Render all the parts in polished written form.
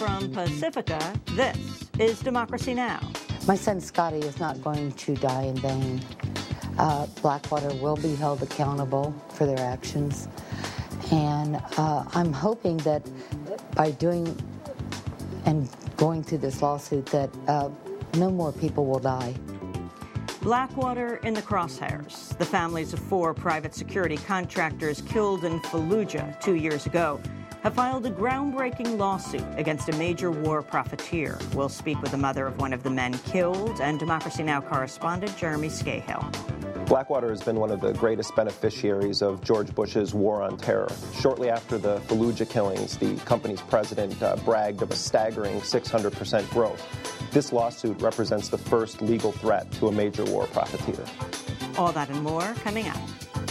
from Pacifica, this is Democracy Now! My son Scotty is not going to die in vain. Blackwater will be held accountable for their actions. And I'm hoping that by doing and going through this lawsuit that no more people will die. Blackwater in the crosshairs. The families of 4 private security contractors killed in Fallujah 2 years ago have filed a groundbreaking lawsuit against a major war profiteer. We'll speak with the mother of one of the men killed and Democracy Now! Correspondent Jeremy Scahill. Blackwater has been one of the greatest beneficiaries of George Bush's war on terror. Shortly after the Fallujah killings, the company's president bragged of a staggering 600% growth. This lawsuit represents the first legal threat to a major war profiteer. All that and more coming up.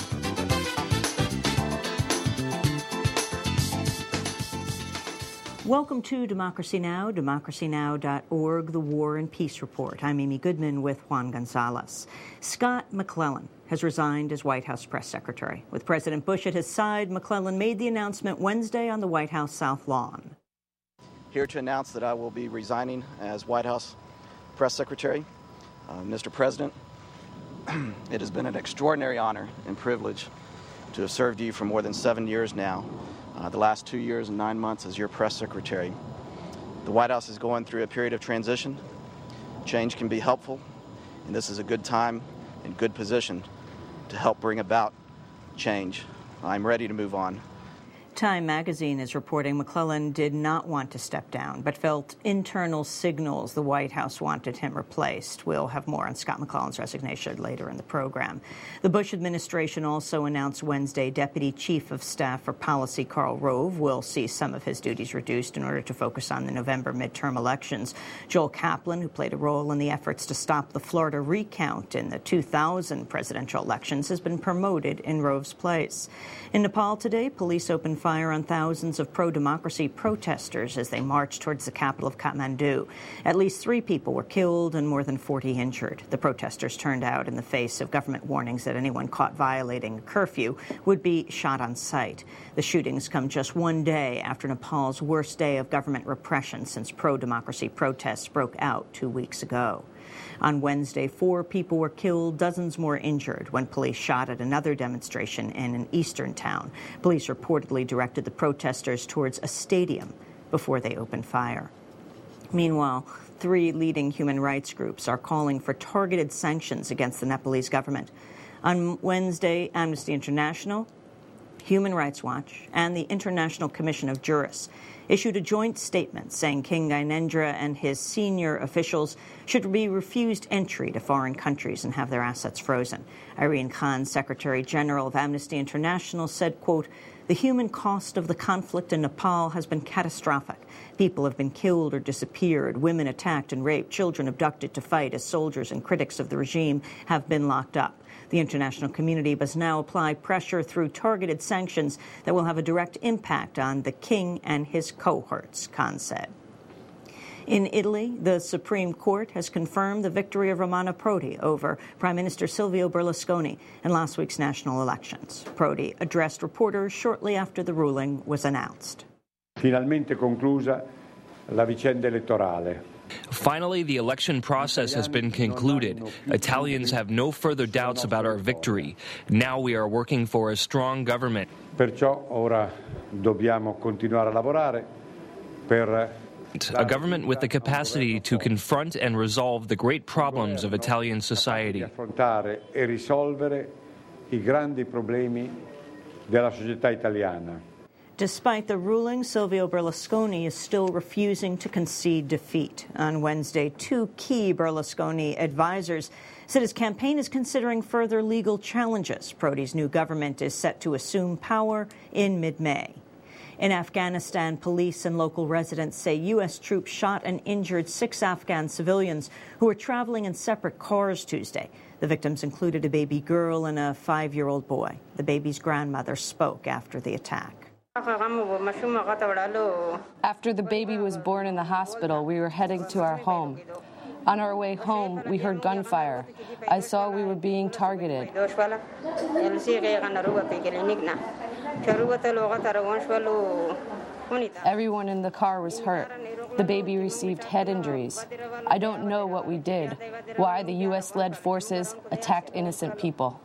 Welcome to Democracy Now!, democracynow.org, the War and Peace Report. I'm Amy Goodman with Juan Gonzalez. Scott McClellan has resigned as White House press secretary. With President Bush at his side, McClellan made the announcement Wednesday on the White House South Lawn. Here to announce that I will be resigning as White House press secretary. Mr. President, it has been an extraordinary honor and privilege to have served you for more than 7 years now. The last 2 years and 9 months as your press secretary. The White House is going through a period of transition. Change can be helpful, and this is a good time and good position to help bring about change. I'm ready to move on. Time magazine is reporting McClellan did not want to step down, but felt internal signals the White House wanted him replaced. We'll have more on Scott McClellan's resignation later in the program. The Bush administration also announced Wednesday Deputy Chief of Staff for Policy Karl Rove will see some of his duties reduced in order to focus on the November midterm elections. Joel Kaplan, who played a role in the efforts to stop the Florida recount in the 2000 presidential elections, has been promoted in Rove's place. In Nepal today, police opened fire on thousands of pro-democracy protesters as they marched towards the capital of Kathmandu. At least 3 people were killed and more than 40 injured. The protesters turned out in the face of government warnings that anyone caught violating a curfew would be shot on sight. The shootings come just 1 day after Nepal's worst day of government repression since pro-democracy protests broke out 2 weeks ago. On Wednesday, 4 people were killed, dozens more injured when police shot at another demonstration in an eastern town. Police reportedly directed the protesters towards a stadium before they opened fire. Meanwhile, 3 leading human rights groups are calling for targeted sanctions against the Nepalese government. On Wednesday, Amnesty International, Human Rights Watch, and the International Commission of Jurists issued a joint statement saying King Gyanendra and his senior officials should be refused entry to foreign countries and have their assets frozen. Irene Khan, Secretary General of Amnesty International, said, quote, "The human cost of the conflict in Nepal has been catastrophic. People have been killed or disappeared, women attacked and raped, children abducted to fight as soldiers and critics of the regime have been locked up. The international community must now apply pressure through targeted sanctions that will have a direct impact on the king and his cohorts," Khan said. In Italy, the Supreme Court has confirmed the victory of Romano Prodi over Prime Minister Silvio Berlusconi in last week's national elections. Prodi addressed reporters shortly after the ruling was announced. Finalmente conclusa la vicenda elettorale. Finally, the election process has been concluded. Italians have no further doubts about our victory. Now we are working for a strong government. Perciò ora dobbiamo continuare a lavorare per a government with the capacity to confront and resolve the great problems of Italian society. Affrontare e risolvere I grandi problemi della società italiana. Despite the ruling, Silvio Berlusconi is still refusing to concede defeat. On Wednesday, 2 key Berlusconi advisors said his campaign is considering further legal challenges. Prodi's new government is set to assume power in mid-May. In Afghanistan, police and local residents say U.S. troops shot and injured 6 Afghan civilians who were traveling in separate cars Tuesday. The victims included a baby girl and a 5-year-old boy. The baby's grandmother spoke after the attack. After the baby was born in the hospital, we were heading to our home. On our way home, we heard gunfire. I saw we were being targeted. Everyone in the car was hurt. The baby received head injuries. I don't know what we did, why the U.S.-led forces attacked innocent people.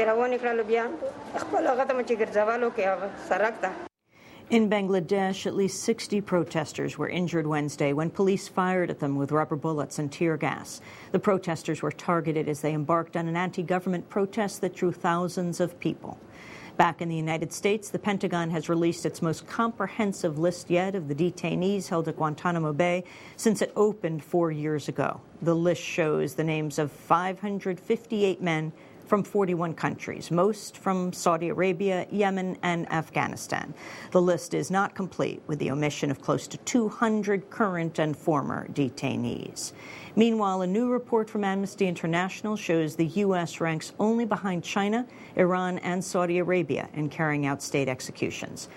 In Bangladesh, at least 60 protesters were injured Wednesday when police fired at them with rubber bullets and tear gas. The protesters were targeted as they embarked on an anti-government protest that drew thousands of people. Back in the United States, the Pentagon has released its most comprehensive list yet of the detainees held at Guantanamo Bay since it opened 4 years ago. The list shows the names of 558 men from 41 countries, most from Saudi Arabia, Yemen, and Afghanistan. The list is not complete, with the omission of close to 200 current and former detainees. Meanwhile, a new report from Amnesty International shows the U.S. ranks only behind China, Iran, and Saudi Arabia in carrying out state executions.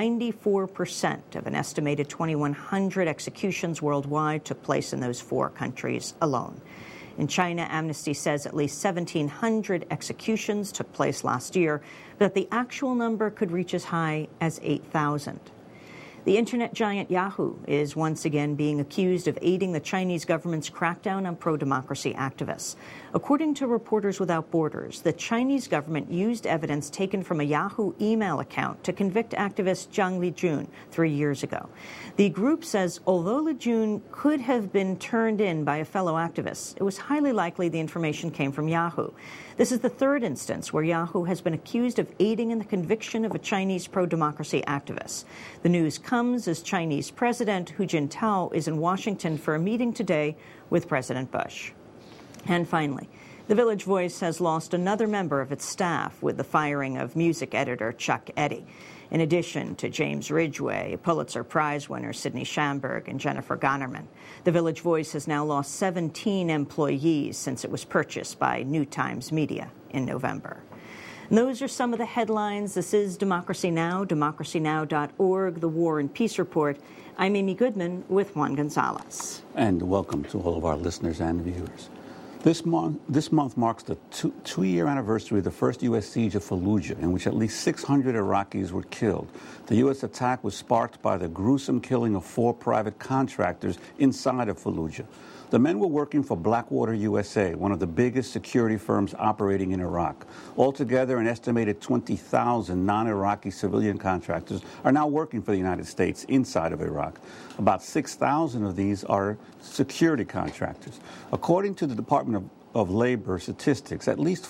94% of an estimated 2,100 executions worldwide took place in those 4 countries alone. In China, Amnesty says at least 1,700 executions took place last year, but the actual number could reach as high as 8,000. The internet giant Yahoo is once again being accused of aiding the Chinese government's crackdown on pro-democracy activists. According to Reporters Without Borders, the Chinese government used evidence taken from a Yahoo email account to convict activist Zhang Lijun 3 years ago. The group says although Lijun could have been turned in by a fellow activist, it was highly likely the information came from Yahoo. This is the 3rd instance where Yahoo has been accused of aiding in the conviction of a Chinese pro-democracy activist. The news comes as Chinese President Hu Jintao is in Washington for a meeting today with President Bush. And finally, The Village Voice has lost another member of its staff with the firing of music editor Chuck Eddy. In addition to James Ridgway, Pulitzer Prize winner Sidney Schamberg, and Jennifer Gonnerman, The Village Voice has now lost 17 employees since it was purchased by New Times Media in November. And those are some of the headlines. This is Democracy Now!, democracynow.org, the War and Peace Report. I'm Amy Goodman with Juan Gonzalez. And welcome to all of our listeners and viewers. This month marks the two-year anniversary of the first U.S. siege of Fallujah, in which at least 600 Iraqis were killed. The U.S. attack was sparked by the gruesome killing of 4 private contractors inside of Fallujah. The men were working for Blackwater USA, one of the biggest security firms operating in Iraq. Altogether, an estimated 20,000 non-Iraqi civilian contractors are now working for the United States inside of Iraq. About 6,000 of these are security contractors. According to the Department of Labor statistics, at least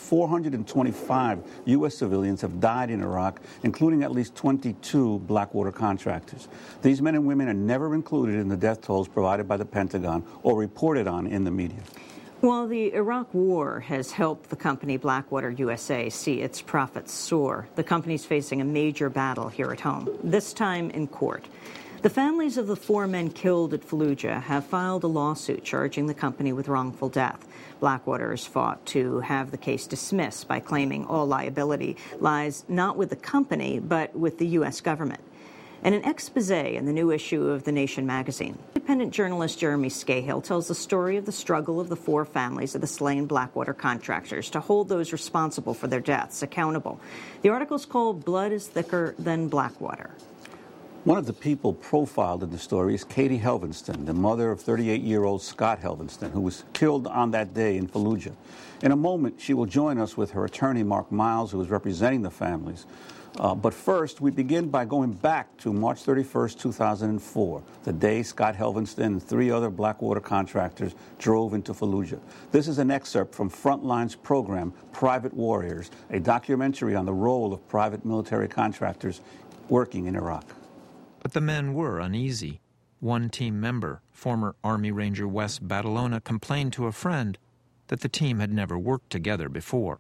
425 U.S. civilians have died in Iraq, including at least 22 Blackwater contractors. These men and women are never included in the death tolls provided by the Pentagon or reported on in the media. While the Iraq War has helped the company Blackwater USA see its profits soar, the company's facing a major battle here at home, this time in court. The families of the 4 men killed at Fallujah have filed a lawsuit charging the company with wrongful death. Blackwater has fought to have the case dismissed by claiming all liability lies not with the company, but with the U.S. government. In an expose in the new issue of The Nation magazine, independent journalist Jeremy Scahill tells the story of the struggle of the 4 families of the slain Blackwater contractors to hold those responsible for their deaths accountable. The article is called Blood is Thicker Than Blackwater. One of the people profiled in the story is Katie Helvenston, the mother of 38-year-old Scott Helvenston, who was killed on that day in Fallujah. In a moment, she will join us with her attorney, Mark Miles, who is representing the families. But first, we begin by going back to March 31st, 2004, the day Scott Helvenston and 3 other Blackwater contractors drove into Fallujah. This is an excerpt from Frontline's program, Private Warriors, a documentary on the role of private military contractors working in Iraq. But the men were uneasy. One team member, former Army Ranger Wes Badalona, complained to a friend that the team had never worked together before.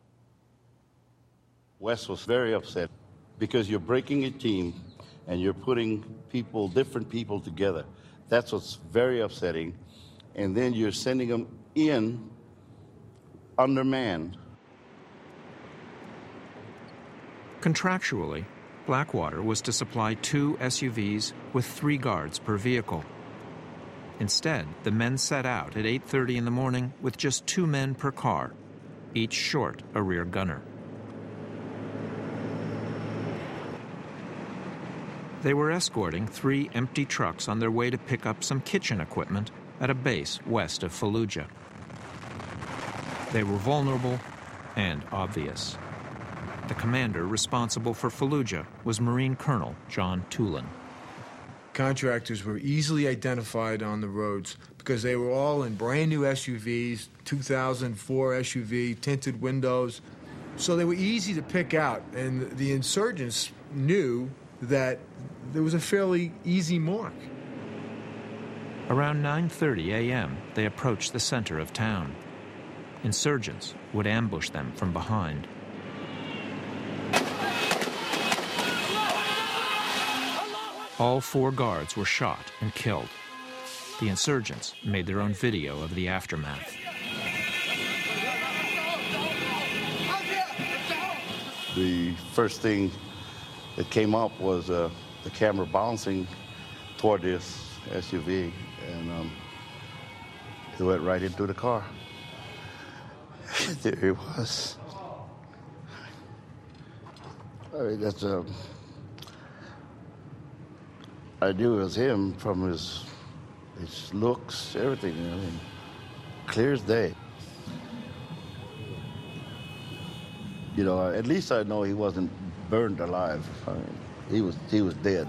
Wes was very upset because you're breaking a team and you're putting people, different people together. That's what's very upsetting. And then you're sending them in undermanned. Contractually, Blackwater was to supply 2 SUVs with 3 guards per vehicle. Instead, the men set out at 8:30 in the morning with just 2 men per car, each short a rear gunner. They were escorting 3 empty trucks on their way to pick up some kitchen equipment at a base west of Fallujah. They were vulnerable and obvious. The commander responsible for Fallujah was Marine Colonel John Tulin. Contractors were easily identified on the roads because they were all in brand new SUVs, 2004 SUV, tinted windows. So they were easy to pick out, and the insurgents knew that there was a fairly easy mark. Around 9:30 a.m., they approached the center of town. Insurgents would ambush them from behind. All 4 guards were shot and killed. The insurgents made their own video of the aftermath. The first thing that came up was the camera bouncing toward this SUV, and it went right into the car. There he was. I mean, I knew it was him from his looks, everything. I mean, clear as day. You know, at least I know he wasn't burned alive. I mean, he was dead.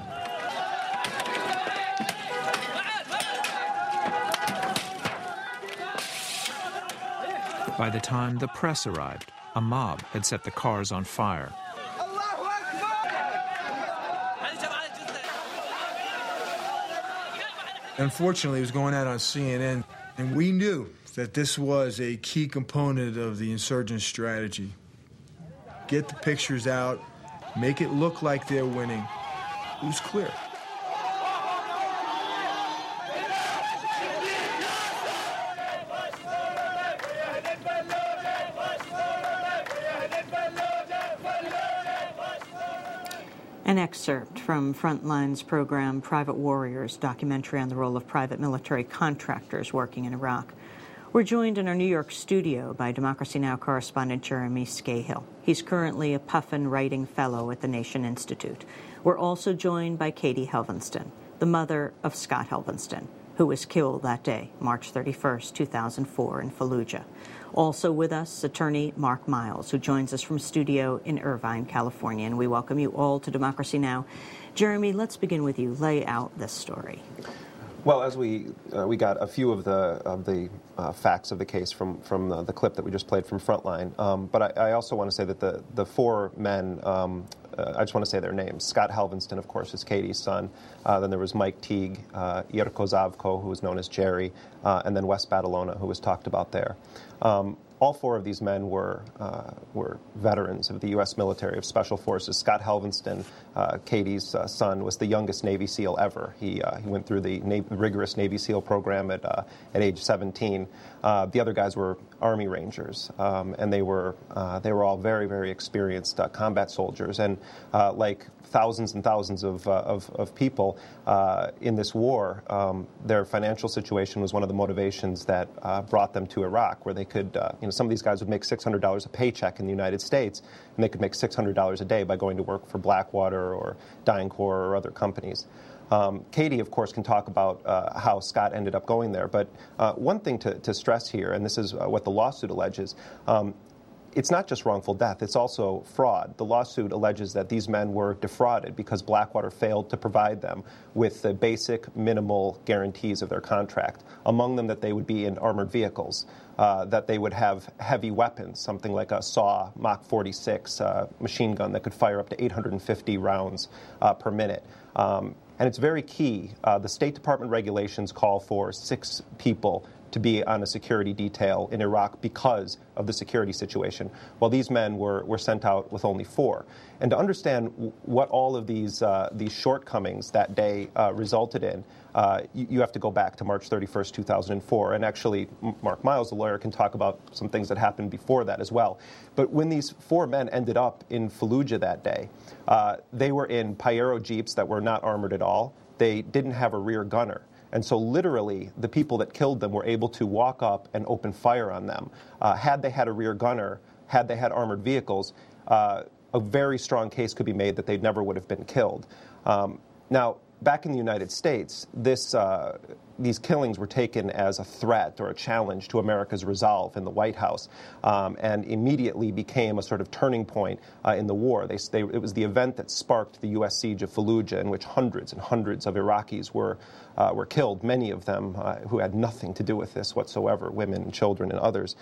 By the time the press arrived, a mob had set the cars on fire. Unfortunately, it was going out on CNN, and we knew that this was a key component of the insurgent strategy. Get the pictures out, make it look like they're winning. It was clear. An excerpt from Frontline's program Private Warriors, documentary on the role of private military contractors working in Iraq. We're joined in our New York studio by Democracy Now! Correspondent Jeremy Scahill. He's currently a Puffin Writing Fellow at the Nation Institute. We're also joined by Katie Helvenston, the mother of Scott Helvenston, who was killed that day, March 31st, 2004, in Fallujah. Also with us, attorney Mark Miles, who joins us from studio in Irvine, California. And we welcome you all to Democracy Now! Jeremy, let's begin with you. Lay out this story. Well, as we got a few of the facts of the case from the clip that we just played from Frontline, but I also want to say that the 4 men, I just want to say their names. Scott Helvenston, of course, is Katie's son. Then there was Mike Teague, Irko Zavko, who was known as Jerry, and then Wes Badalona, who was talked about there. All 4 of these men were veterans of the U.S. military of Special Forces. Scott Helvenston, Katie's son, was the youngest Navy SEAL ever. He went through the rigorous Navy SEAL program at age 17. The other guys were Army Rangers, and they were all very, very experienced combat soldiers. And like thousands and thousands of people in this war, their financial situation was one of the motivations that brought them to Iraq, where they could, some of these guys would make $600 a paycheck in the United States, and they could make $600 a day by going to work for Blackwater or DynCorp or other companies. Katie, of course, can talk about how Scott ended up going there. But one thing to stress here, and this is what the lawsuit alleges, it's not just wrongful death, it's also fraud. The lawsuit alleges that these men were defrauded because Blackwater failed to provide them with the basic minimal guarantees of their contract. Among them that they would be in armored vehicles, that they would have heavy weapons, something like a SAW Mach 46 machine gun that could fire up to 850 rounds per minute. And it's very key. The State Department regulations call for 6 people to be on a security detail in Iraq because of the security situation, while these men were sent out with only 4. And to understand what all of these shortcomings that day resulted in, you have to go back to March 31st, 2004. And actually, Mark Miles, the lawyer, can talk about some things that happened before that as well. But when these 4 men ended up in Fallujah that day, they were in Pyero Jeeps that were not armored at all. They didn't have a rear gunner. And so literally, the people that killed them were able to walk up and open fire on them. Had they had a rear gunner, had they had armored vehicles, a very strong case could be made that they never would have been killed. Now, back in the United States, these killings were taken as a threat or a challenge to America's resolve in the White House, and immediately became a sort of turning point in the war. It was the event that sparked the U.S. siege of Fallujah, in which hundreds and hundreds of Iraqis were killed, many of them who had nothing to do with this whatsoever, women and children and others.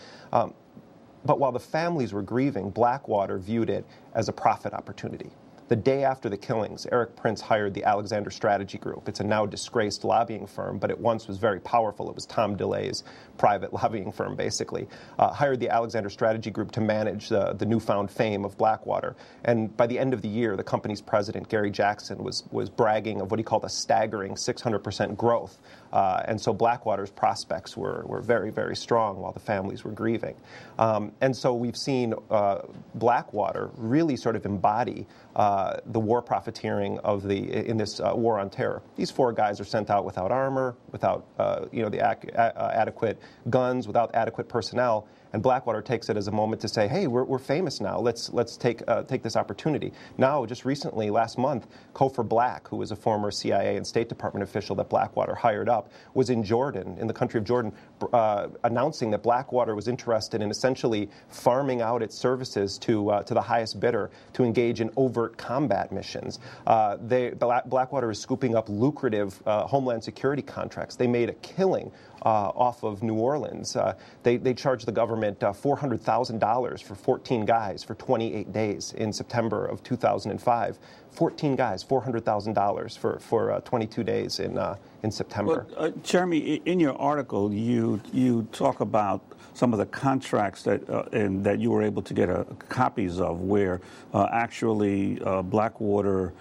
But while the families were grieving, Blackwater viewed it as a profit opportunity. The day after the killings, Erik Prince hired the Alexander Strategy Group. It's a now disgraced lobbying firm, but it once was very powerful. It was Tom DeLay's private lobbying firm, basically. Hired the Alexander Strategy Group to manage the newfound fame of Blackwater. And by the end of the year, the company's president, Gary Jackson, was bragging of what he called a staggering 600% growth. And so Blackwater's prospects were very, very strong while the families were grieving. And so we've seen Blackwater really sort of embody the war profiteering in this war on terror. These 4 guys are sent out without armor, without adequate guns, without adequate personnel. And Blackwater takes it as a moment to say, hey, we're famous now. Let's take this opportunity. Now, just recently, last month, Cofer Black, who was a former CIA and State Department official that Blackwater hired up, was in Jordan, in the country of Jordan, announcing that Blackwater was interested in essentially farming out its services to the highest bidder to engage in overt combat missions. Blackwater is scooping up lucrative Homeland Security contracts. They made a killing off of New Orleans. They charged the government $400,000 for 14 guys for 28 days in September of 2005. 14 guys, $400,000 for 22 days in September. Well, Jeremy, in your article, you talk about some of the contracts that you were able to get copies of, where actually Blackwater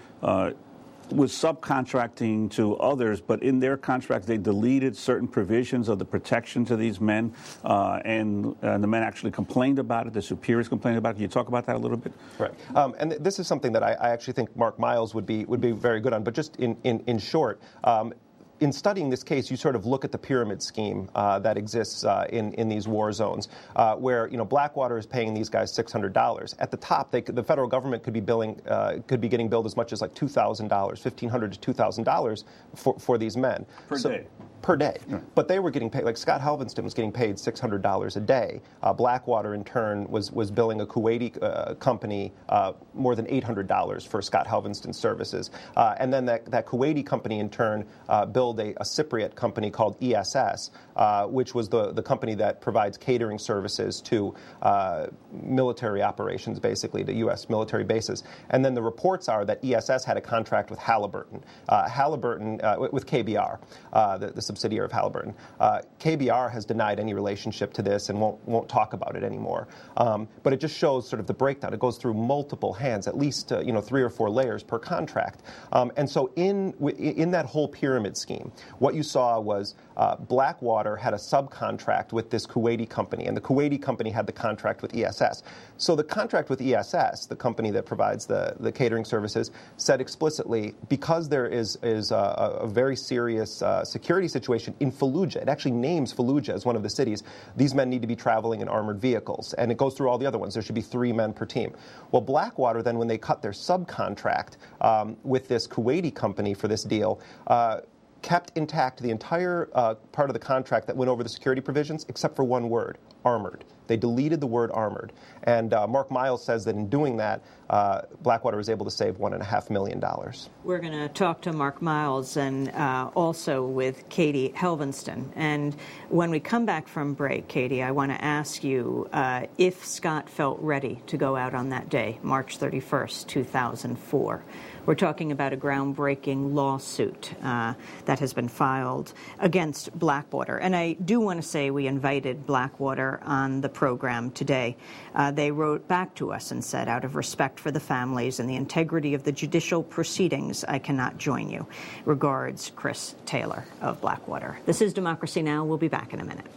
was subcontracting to others, but in their contracts they deleted certain provisions of the protection to these men, and the men actually complained about it. The superiors complained about it. Can you talk about that a little bit? Right. And this is something that I actually think Mark Miles would be very good on. But just in short, in studying this case, you sort of look at the pyramid scheme that exists in these war zones, where Blackwater is paying these guys $600. At the top, the federal government could be getting billed as much as like $2,000, $1,500 to $2,000 for these men per day. Yeah. But they were getting paid, like Scott Helvenston was getting paid $600 a day. Blackwater, in turn, was billing a Kuwaiti company more than $800 for Scott Helvenston's services. And then that Kuwaiti company, in turn, billed a Cypriot company called ESS, which was the company that provides catering services to military operations, basically, to U.S. military bases. And then the reports are that ESS had a contract with Halliburton, with KBR, the subsidiary of Halliburton. KBR has denied any relationship to this and won't talk about it anymore. But it just shows sort of the breakdown. It goes through multiple hands, at least 3 or 4 layers per contract. And so in that whole pyramid scheme, what you saw was Blackwater had a subcontract with this Kuwaiti company, and the Kuwaiti company had the contract with ESS. So the contract with ESS, the company that provides the catering services, said explicitly, because there is a very serious security situation in Fallujah, it actually names Fallujah as one of the cities, these men need to be traveling in armored vehicles. And it goes through all the other ones. There should be 3 men per team. Well, Blackwater then, when they cut their subcontract with this Kuwaiti company for this deal, kept intact the entire part of the contract that went over the security provisions, except for one word, armored. They deleted the word armored. And Mark Miles says that in doing that, Blackwater was able to save $1.5 million. We're going to talk to Mark Miles and also with Katie Helvenston. And when we come back from break, Katie, I want to ask you if Scott felt ready to go out on that day, March 31st, 2004. We're talking about a groundbreaking lawsuit that has been filed against Blackwater. And I do want to say we invited Blackwater on the program today. They wrote back to us and said, out of respect for the families and the integrity of the judicial proceedings, I cannot join you. Regards, Chris Taylor of Blackwater. This is Democracy Now! We'll be back in a minute.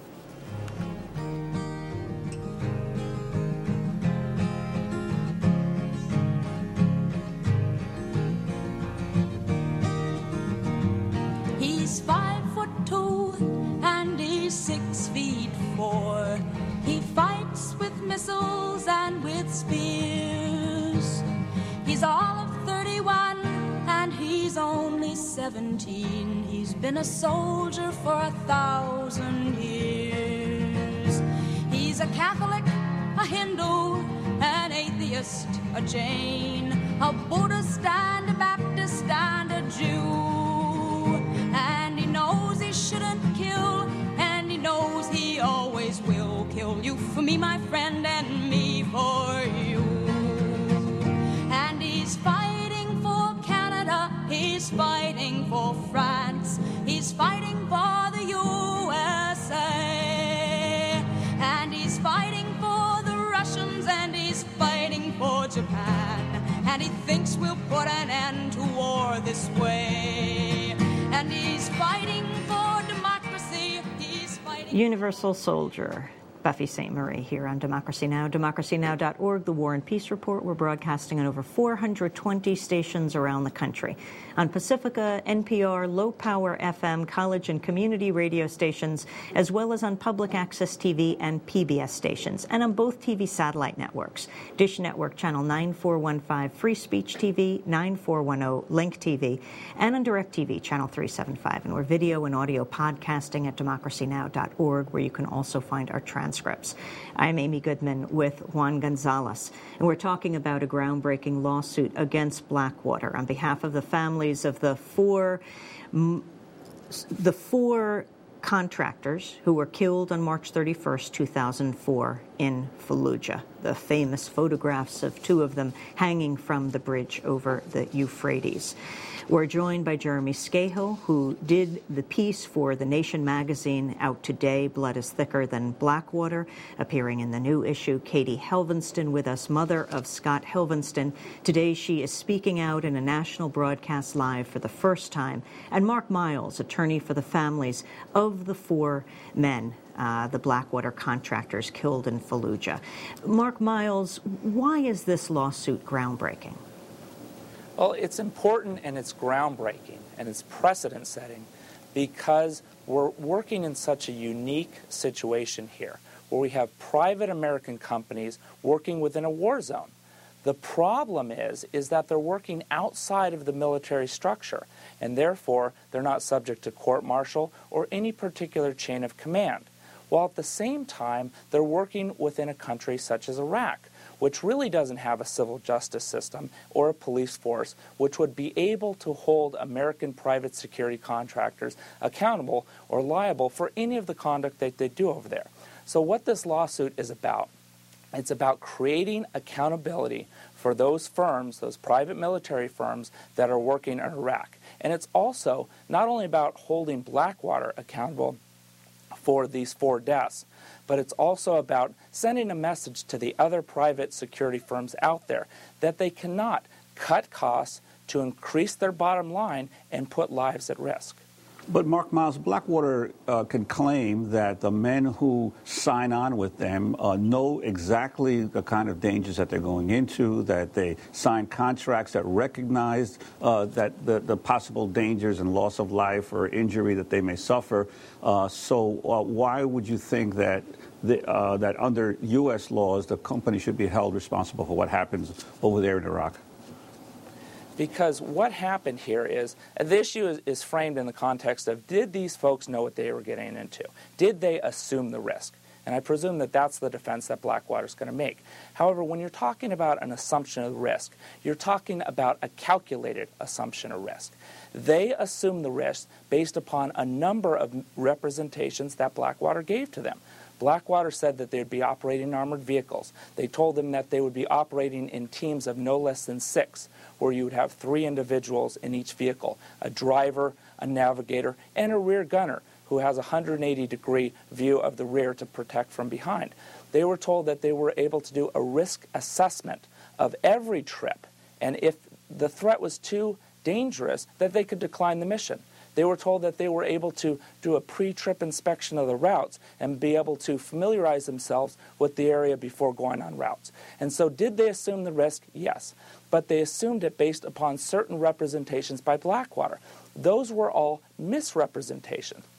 He's 5'2" and he's 6'4". He fights with missiles and with spears. He's all of 31 and he's only 17. He's been a soldier for 1,000 years. He's a Catholic, a Hindu, an atheist, a Jain, a Buddhist and a Baptist and a Jew. And he knows he shouldn't kill, and he knows he always will kill you for me, my friend, and me for you. And he's fighting for Canada, he's fighting for France, he's fighting for the USA, and he's fighting for the Russians, and he's fighting for Japan, and he thinks we'll put an end to war this way. And he's fighting for democracy, he's fighting... Universal Soldier, Buffy Sainte-Marie here on Democracy Now!, democracynow.org, The War and Peace Report. We're broadcasting on over 420 stations around the country. On Pacifica, NPR, Low Power FM, college and community radio stations, as well as on public access TV and PBS stations, and on both TV satellite networks. Dish Network Channel 9415, Free Speech TV, 9410, Link TV, and on DirecTV Channel 375. And we're video and audio podcasting at democracynow.org, where you can also find our transcripts. I'm Amy Goodman with Juan Gonzalez, and we're talking about a groundbreaking lawsuit against Blackwater on behalf of the families of the four contractors who were killed on March 31st, 2004 in Fallujah. The famous photographs of two of them hanging from the bridge over the Euphrates. We're joined by Jeremy Scahill, who did the piece for The Nation magazine out today, Blood is Thicker Than Blackwater, appearing in the new issue. Katie Helvenston with us, mother of Scott Helvenston. Today she is speaking out in a national broadcast live for the first time. And Mark Miles, attorney for the families of the four men, the Blackwater contractors killed in Fallujah. Mark Miles, why is this lawsuit groundbreaking? Well, it's important and it's groundbreaking and it's precedent-setting because we're working in such a unique situation here where we have private American companies working within a war zone. The problem is that they're working outside of the military structure, and therefore they're not subject to court-martial or any particular chain of command, while at the same time they're working within a country such as Iraq, which really doesn't have a civil justice system or a police force which would be able to hold American private security contractors accountable or liable for any of the conduct that they do over there. So what this lawsuit is about, it's about creating accountability for those firms, those private military firms that are working in Iraq. And it's also not only about holding Blackwater accountable for these 4 deaths, but it's also about sending a message to the other private security firms out there that they cannot cut costs to increase their bottom line and put lives at risk. But Mark Miles, Blackwater can claim that the men who sign on with them know exactly the kind of dangers that they're going into, that they sign contracts that recognize that the possible dangers and loss of life or injury that they may suffer. So why would you think that that under U.S. laws the company should be held responsible for what happens over there in Iraq? Because what happened here is, the issue is framed in the context of, did these folks know what they were getting into? Did they assume the risk? And I presume that that's the defense that Blackwater's going to make. However, when you're talking about an assumption of risk, you're talking about a calculated assumption of risk. They assumed the risk based upon a number of representations that Blackwater gave to them. Blackwater said that they would be operating armored vehicles. They told them that they would be operating in teams of no less than 6, where you would have 3 individuals in each vehicle, a driver, a navigator, and a rear gunner who has a 180-degree view of the rear to protect from behind. They were told that they were able to do a risk assessment of every trip, and if the threat was too dangerous, that they could decline the mission. They were told that they were able to do a pre-trip inspection of the routes and be able to familiarize themselves with the area before going on routes. And so did they assume the risk? Yes. But they assumed it based upon certain representations by Blackwater. Those were all misrepresentations.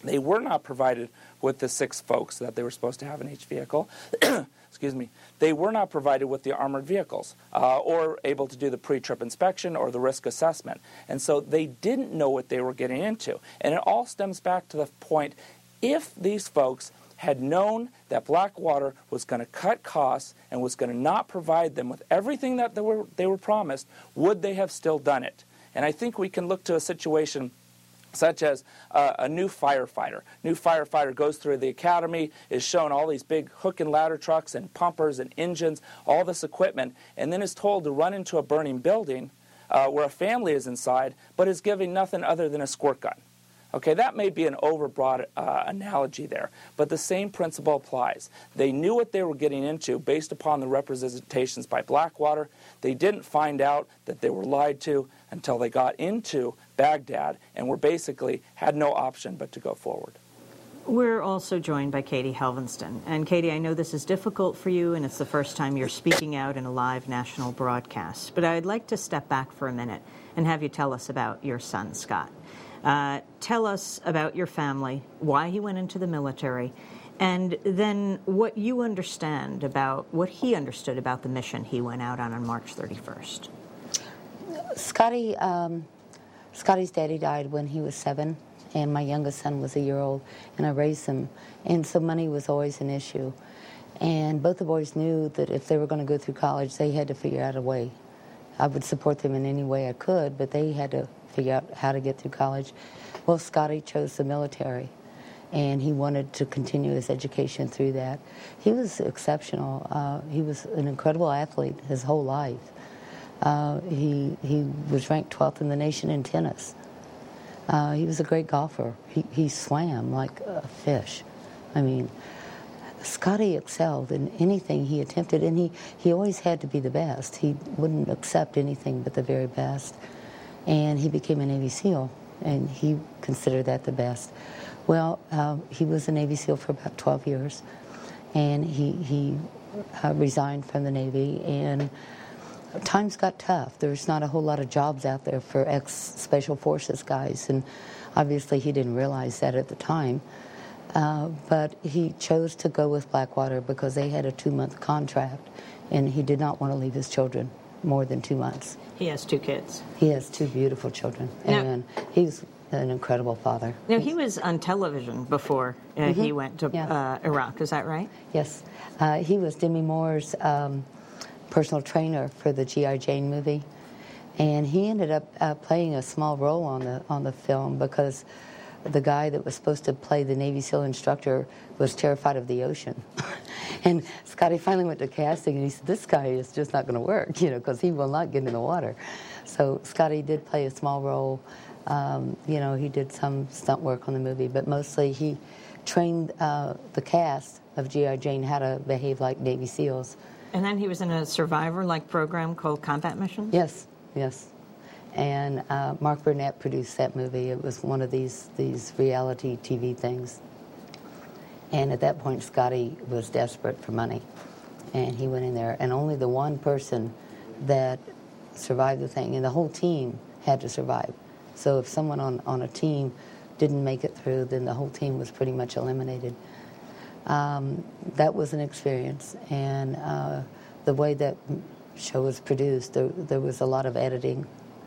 They were not provided with the 6 folks that they were supposed to have in each vehicle. Excuse me. They were not provided with the armored vehicles or able to do the pre-trip inspection or the risk assessment. And so they didn't know what they were getting into. And it all stems back to the point, if these folks had known that Blackwater was going to cut costs and was going to not provide them with everything that they were promised, would they have still done it? And I think we can look to a situation such as a new firefighter. New firefighter goes through the academy, is shown all these big hook and ladder trucks and pumpers and engines, all this equipment, and then is told to run into a burning building where a family is inside, but is given nothing other than a squirt gun. Okay, that may be an overbroad analogy there, but the same principle applies. They knew what they were getting into based upon the representations by Blackwater. They didn't find out that they were lied to until they got into Baghdad and were basically had no option but to go forward. We're also joined by Katie Helvenston. And Katie, I know this is difficult for you, and it's the first time you're speaking out in a live national broadcast, but I'd like to step back for a minute and have you tell us about your son, Scott. Tell us about your family, why he went into the military, and then what you understand about what he understood about the mission he went out on March 31st. Scotty's daddy died when he was 7, and my youngest son was a year old, and I raised him, and so money was always an issue. And both the boys knew that if they were going to go through college, they had to figure out a way. I would support them in any way I could, but they had to figure out how to get through college. Well, Scotty chose the military, and he wanted to continue his education through that. He was exceptional. He was an incredible athlete his whole life. He was ranked 12th in the nation in tennis. He was a great golfer. He swam like a fish. I mean, Scotty excelled in anything he attempted, and he always had to be the best. He wouldn't accept anything but the very best. And he became a Navy SEAL, and he considered that the best. Well, he was a Navy SEAL for about 12 years, and he resigned from the Navy, and times got tough. There's not a whole lot of jobs out there for ex-Special Forces guys, and obviously he didn't realize that at the time. But he chose to go with Blackwater because they had a 2-month contract, and he did not want to leave his children more than 2 months. He has 2 kids. He has 2 beautiful children, and he's an incredible father. Now, he was on television before he went to Iraq, is that right? Yes. He was Demi Moore's personal trainer for the G.I. Jane movie, and he ended up playing a small role on the film because the guy that was supposed to play the Navy SEAL instructor was terrified of the ocean. And Scotty finally went to casting, and he said, this guy is just not going to work, because he will not get in the water. So Scotty did play a small role. He did some stunt work on the movie, but mostly he trained the cast of G.I. Jane how to behave like Navy SEALs. And then he was in a Survivor-like program called Combat Missions? Yes. And Mark Burnett produced that movie. It was one of these reality TV things. And at that point, Scotty was desperate for money. And he went in there. And only the one person that survived the thing, and the whole team had to survive. So if someone on a team didn't make it through, then the whole team was pretty much eliminated. That was an experience. And the way that show was produced, there was a lot of editing.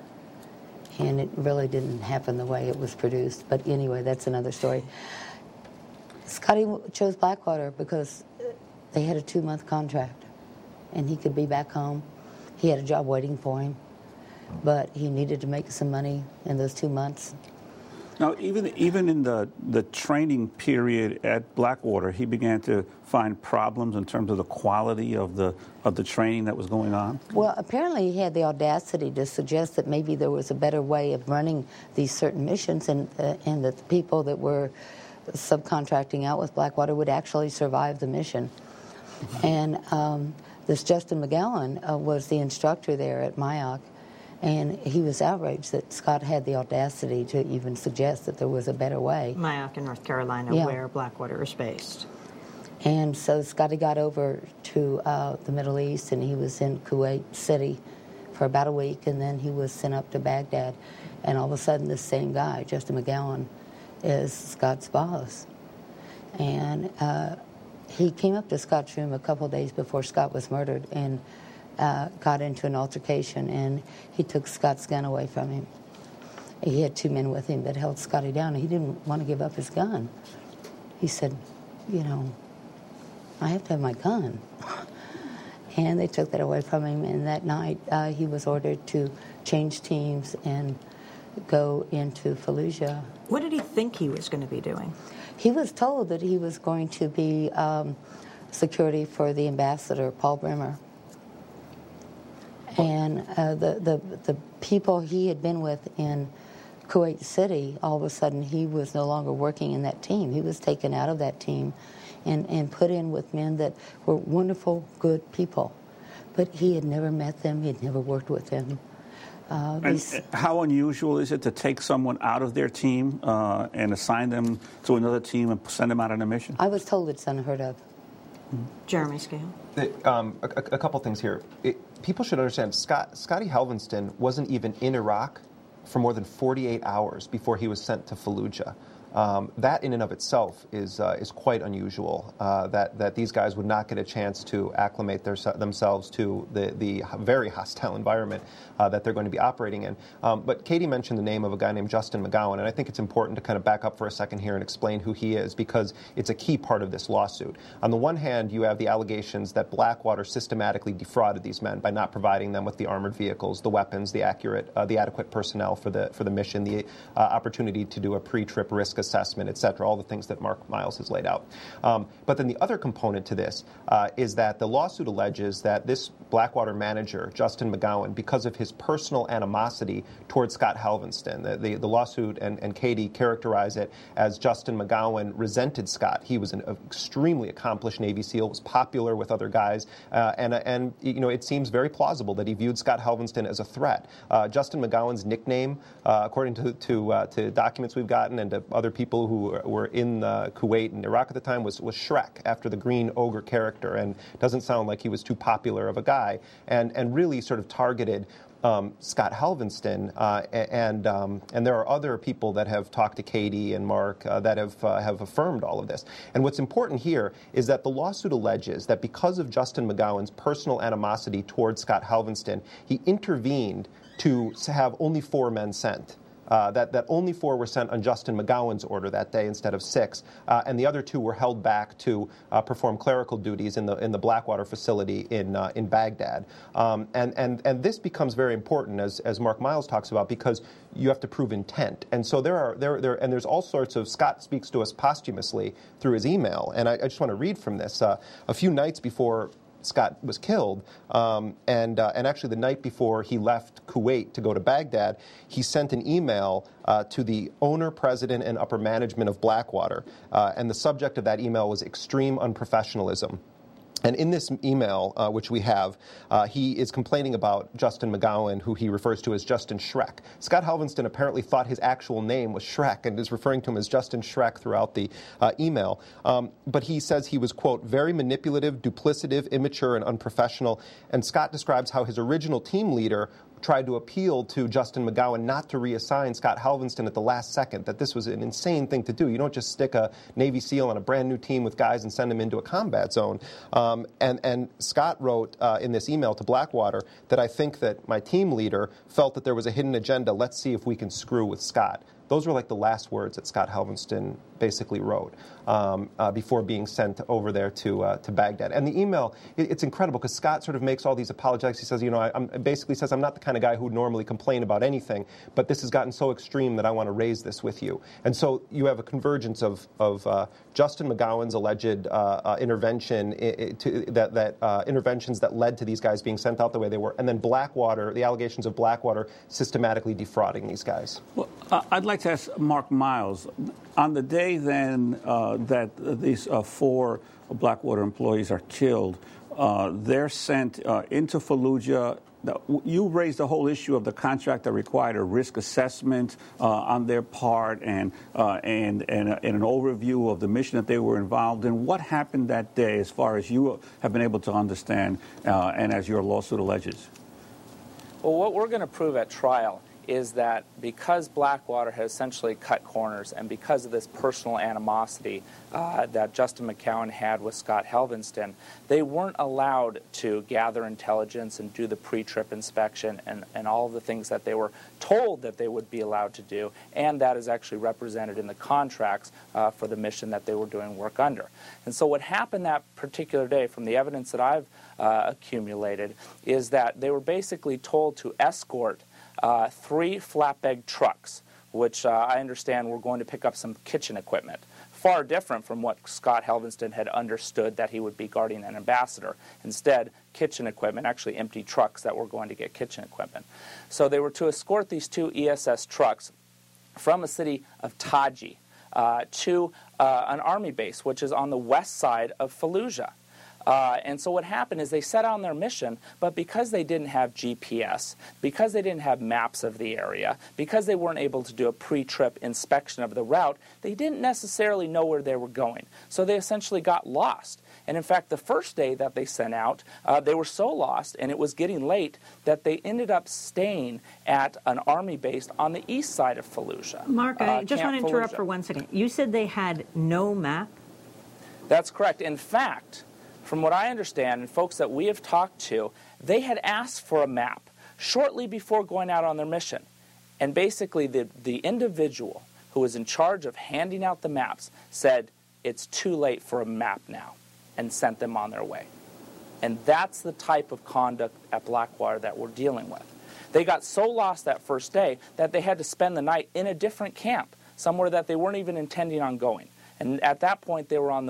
And it really didn't happen the way it was produced. But anyway, that's another story. Scotty chose Blackwater because they had a 2-month contract, and he could be back home. He had a job waiting for him, but he needed to make some money in those 2 months. Now, even in the training period at Blackwater, he began to find problems in terms of the quality of the training that was going on? Well, apparently he had the audacity to suggest that maybe there was a better way of running these certain missions, and that the people that were subcontracting out with Blackwater would actually survive the mission. And this Justin McGowan was the instructor there at Mayock, and he was outraged that Scott had the audacity to even suggest that there was a better way. Mayock in North Carolina, where Blackwater is based. And so Scotty got over to the Middle East, and he was in Kuwait City for about a week, and then he was sent up to Baghdad. And all of a sudden, this same guy, Justin McGowan, is Scott's boss. And he came up to Scott's room a couple days before Scott was murdered and got into an altercation, and he took Scott's gun away from him. He had 2 men with him that held Scotty down, and he didn't want to give up his gun. He said, you know, I have to have my gun. And they took that away from him, and that night he was ordered to change teams and go into Fallujah. What did he think he was going to be doing? He was told that he was going to be security for the ambassador, Paul Bremer. And the people he had been with in Kuwait City, all of a sudden he was no longer working in that team. He was taken out of that team and put in with men that were wonderful, good people. But he had never met them. He had never worked with them. And how unusual is it to take someone out of their team and assign them to another team and send them out on a mission? I was told it's unheard of. Jeremy Scale. A couple things here. People should understand, Scotty Helvenston wasn't even in Iraq for more than 48 hours before he was sent to Fallujah. That in and of itself is quite unusual, that these guys would not get a chance to acclimate themselves to the very hostile environment that they're going to be operating in. But Katie mentioned the name of a guy named Justin McGowan, and I think it's important to kind of back up for a second here and explain who he is, because it's a key part of this lawsuit. On the one hand, you have the allegations that Blackwater systematically defrauded these men by not providing them with the armored vehicles, the weapons, the adequate personnel for the mission, the opportunity to do a pre-trip risk assessment, et cetera, all the things that Mark Miles has laid out. But then the other component to this is that the lawsuit alleges that this Blackwater manager, Justin McGowan, because of his personal animosity towards Scott Helvenston, the lawsuit and Katie characterize it as Justin McGowan resented Scott. He was an extremely accomplished Navy SEAL, was popular with other guys, and you know, it seems very plausible that he viewed Scott Helvenston as a threat. Justin McGowan's nickname, according to documents we've gotten and to other people who were in Kuwait and Iraq at the time, was Shrek, after the green ogre character, and doesn't sound like he was too popular of a guy, and really sort of targeted Scott Helvenston, and there are other people that have talked to Katie and Mark that have affirmed all of this. And what's important here is that the lawsuit alleges that because of Justin McGowan's personal animosity towards Scott Helvenston, he intervened to have only 4 men sent. That only 4 were sent on Justin McGowan's order that day instead of 6, and the other 2 were held back to perform clerical duties in the Blackwater facility in Baghdad. And this becomes very important, as Mark Miles talks about, because you have to prove intent. And so there's all sorts of, Scott speaks to us posthumously through his email, and I just want to read from this. A few nights before Scott was killed, and actually the night before he left Kuwait to go to Baghdad, he sent an email to the owner, president, and upper management of Blackwater, and the subject of that email was extreme unprofessionalism. And in this email, which we have, he is complaining about Justin McGowan, who he refers to as Justin Shrek. Scott Helvenston apparently thought his actual name was Shrek and is referring to him as Justin Shrek throughout the email. But he says he was, quote, very manipulative, duplicative, immature, and unprofessional. And Scott describes how his original team leader tried to appeal to Justin McGowan not to reassign Scott Helvenston at the last second, that this was an insane thing to do. You don't just stick a Navy SEAL on a brand new team with guys and send him into a combat zone. And Scott wrote in this email to Blackwater that I think that my team leader felt that there was a hidden agenda. Let's see if we can screw with Scott. Those were like the last words that Scott Helvenston basically wrote before being sent over there to Baghdad. And the email, it's incredible because Scott sort of makes all these apologetics. He says, you know, basically says, I'm not the kind of guy who would normally complain about anything, but this has gotten so extreme that I want to raise this with you. And so you have a convergence of Justin McGowan's alleged intervention, interventions that led to these guys being sent out the way they were, and then Blackwater, the allegations of Blackwater systematically defrauding these guys. Well, I'd like to ask Mark Miles, on the day then that these 4 Blackwater employees are killed, they're sent into Fallujah. You raised the whole issue of the contract that required a risk assessment on their part and an overview of the mission that they were involved in. What happened that day as far as you have been able to understand and as your lawsuit alleges? Well, what we're going to prove at trial is that because Blackwater had essentially cut corners and because of this personal animosity that Justin McCowan had with Scott Helvenston, they weren't allowed to gather intelligence and do the pre-trip inspection and all of the things that they were told that they would be allowed to do, and that is actually represented in the contracts for the mission that they were doing work under. And so what happened that particular day, from the evidence that I've accumulated, is that they were basically told to escort 3 flatbed trucks, which I understand were going to pick up some kitchen equipment. Far different from what Scott Helvenston had understood that he would be guarding an ambassador. Instead, kitchen equipment, actually empty trucks that were going to get kitchen equipment. So they were to escort these 2 ESS trucks from the city of Taji to an army base, which is on the west side of Fallujah. And so what happened is they set out on their mission, but because they didn't have GPS, because they didn't have maps of the area, because they weren't able to do a pre-trip inspection of the route, they didn't necessarily know where they were going. So they essentially got lost. And in fact, the first day that they sent out, they were so lost, and it was getting late, that they ended up staying at an army base on the east side of Fallujah. Mark, I just want to interrupt Fallujah. for 1 second. You said they had no map? That's correct. In fact, from what I understand, and folks that we have talked to, they had asked for a map shortly before going out on their mission. And basically, the individual who was in charge of handing out the maps said, it's too late for a map now, and sent them on their way. And that's the type of conduct at Blackwater that we're dealing with. They got so lost that first day that they had to spend the night in a different camp, somewhere that they weren't even intending on going. And at that point, they were on the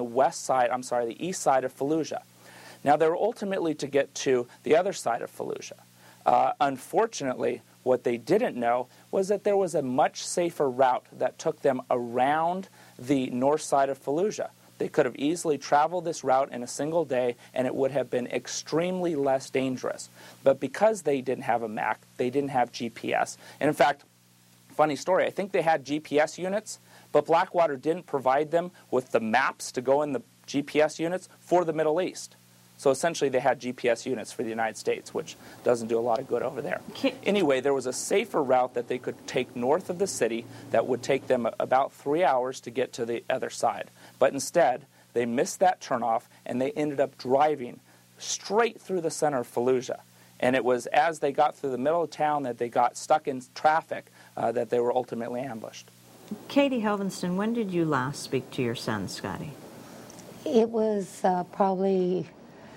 the east side of Fallujah. Now, they were ultimately to get to the other side of Fallujah. Unfortunately, what they didn't know was that there was a much safer route that took them around the north side of Fallujah. They could have easily traveled this route in a single day, and it would have been extremely less dangerous. But because they didn't have a map, they didn't have GPS. And in fact, funny story, I think they had GPS units, but Blackwater didn't provide them with the maps to go in the GPS units for the Middle East. So essentially they had GPS units for the United States, which doesn't do a lot of good over there. Anyway, there was a safer route that they could take north of the city that would take them about 3 hours to get to the other side. But instead, they missed that turnoff, and they ended up driving straight through the center of Fallujah. And it was as they got through the middle of town that they got stuck in traffic that they were ultimately ambushed. Katie Helvenston, when did you last speak to your son, Scotty? It was probably